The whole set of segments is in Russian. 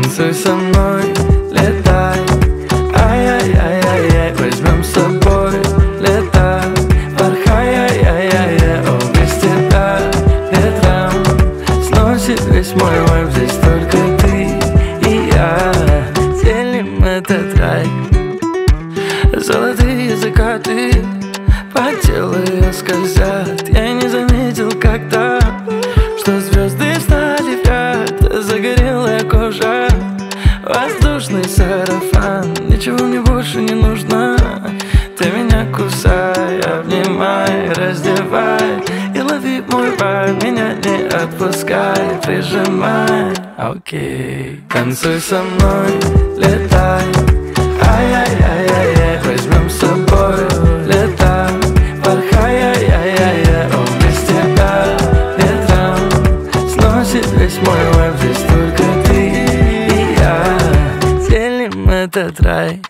Танцуй со мной, летай, ай-яй-яй-яй-яй. Возьмем с собой лето, порхай, ай-яй-яй-яй. О, без тебя ветром сносит весь мой вайб. Здесь только ты и я делим этот рай. Золотые закаты по телу ее скользят. Я и не заметил когда, что звезды стали в ряд. Загорелая кожа, воздушный сарафан. Ничего мне больше не нужно. Ты меня кусай, обнимай, раздевай и лови мой вайб. Меня не отпускай, прижимай. Окей. Танцуй со мной, летай, ай-яй-яй-яй-яй. Возьмем с собой лето, порхай, ай-яй-яй-яй. О, без тебя ветром сносит весь мой вайб. Здесь только ты и я делим этот рай.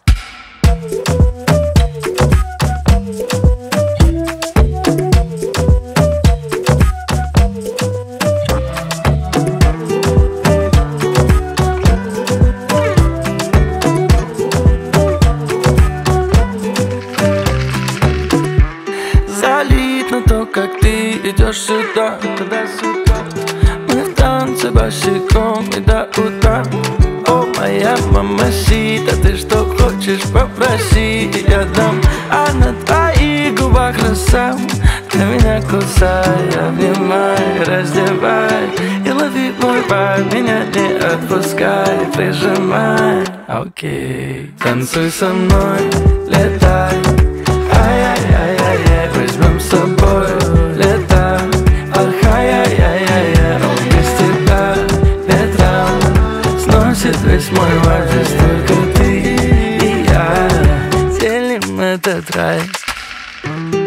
Залит на то, как ты идешь сюда, туда-сюда. Мы в танце босиком и до утра. О, моя мамасита, ты что хочешь, попроси, я дам. А на твоих губах роса. Ты меня кусай, обнимай, раздевай и лови мой вайб. Меня не отпускай, прижимай. Окей. Танцуй со мной, летай, ай-яй-яй-яй-яй. Возьмем с собой лето, порхай, ай-яй-яй-яй. О, без тебя ветром сносит весь мой вайб. Здесь только ты и я делим этот рай.